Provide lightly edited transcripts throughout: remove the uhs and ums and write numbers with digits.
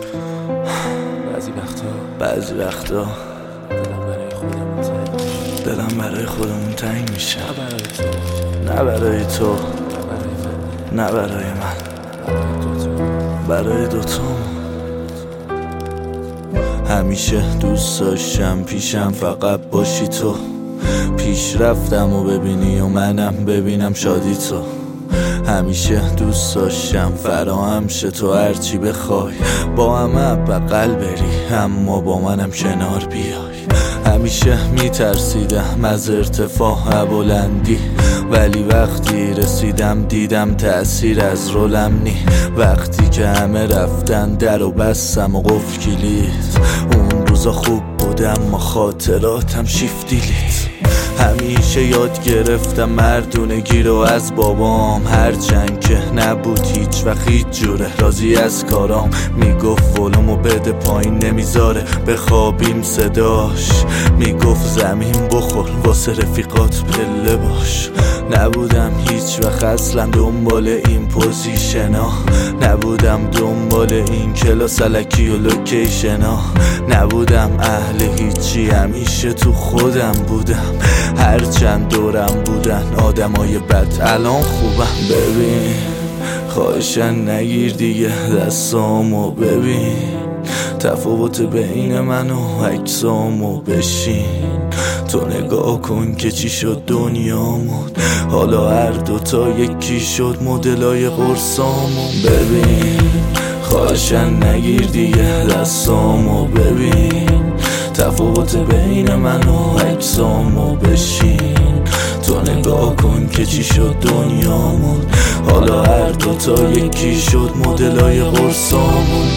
بعضی وقتا دلم برای خودمون تنگ میشه. نه برای تو، نه برای من، برای دوتامون. همیشه دوست داشتم پیشم فقط باشی تو، پیش رفتم و ببینی و منم ببینم شادی تو. همیشه دوست داشتم فراهم شه تو هرچی بخوای، با همه بغل بری اما با منم کنار بیای. همیشه میترسیدم از ارتفاع بلندی، ولی وقتی رسیدم دیدم تأثیر از رولم نی. وقتی که همه رفتن در و بستم و قفل کلید، اون روزا خوب بود اما خاطراتم شیفت دیلید. همیشه یاد گرفتم مردونگی رو از بابام، هرچند که نبود هیچ وقت هیچ جوره راضی از کارام. میگفت ولومو بده پایین نمیذاره بخوابیم، صداش میگفت زمین بخور واسه رفیقات پله باش. نبودم هیچ وقت اصلا دنبال این پوزیشنا، نبودم دنبال این کلاس الکی و لوکیشنا، نبودم اهل هیچی، همیشه تو خودم بودم. هرچند دورم بودن آدمای بد الان خوبم. ببین خواهشن نگیر دیگه دستامو، ببین تفاوت بین من و عکسامو بشین. تو نگاه کن که چی شد دنیامون، حالا هر دوتا یکی شد مدلای قرصامون. ببین خواهشن نگیر دیگه دستامو، ببین تفاوت بین من و عکسامو بشین. تو نگاه کن که چی شد دنیامون، حالا هر دوتا یکی شد مدلای قرصامون.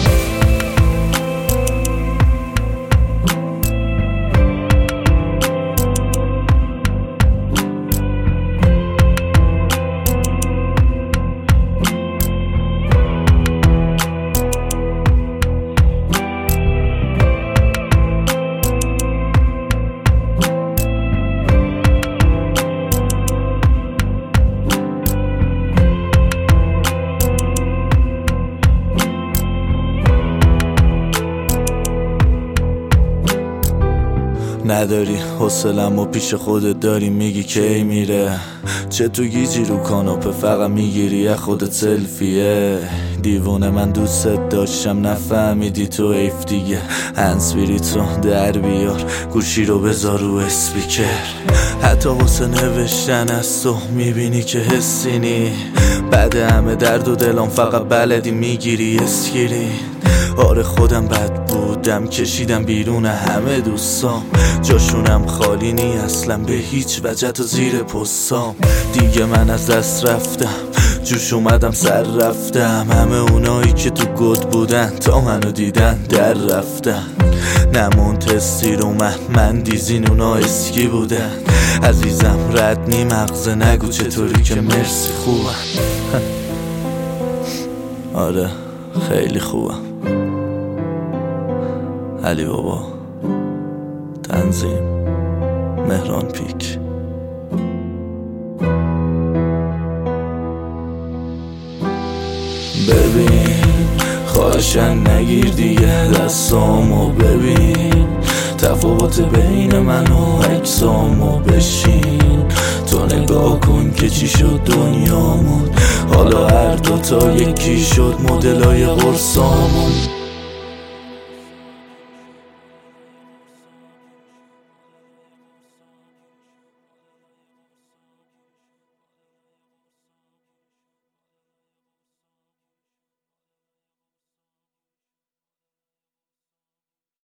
نداری حوصله‌ام و پیش خودت داری میگی کی میره، چه تو گیجی رو کاناپه فقط میگیری از خودت سلفیه. دیوونه من دوست داشتم نفهمیدی تو ایف دیگه. هنسفیری تو در بیار گوشی رو بذار رو اسپیکر، حتی واسه نوشتن از تو میبینی که حسی نی. بعد همه درد و دلم فقط بلدی میگیری اسکرین. آره خودم بد بودم کشیدم بیرون همه دوستام، جاشونم خالی نی اصلا به هیچ وجه تا زیر پستام. دیگه من از دست رفتم جوش اومدم سر رفتم، همه اونایی که تو گد بودن تا منو دیدن در رفتن. نمون تستی رو من دیزین اونا اسکی بودن. عزیزم رد نی مغزه نگو چطوری که مرسی خوبم. آره خیلی خوبم. علی بابا، تنظیم مهران پیک. ببین خواهشن نگیر دیگه دستامو، ببین تفاوت بین من و عکسامو بشین. تو نگاه کن که چی شد دنیامون، حالا هر دوتا یکی شد مدلای قرصامون.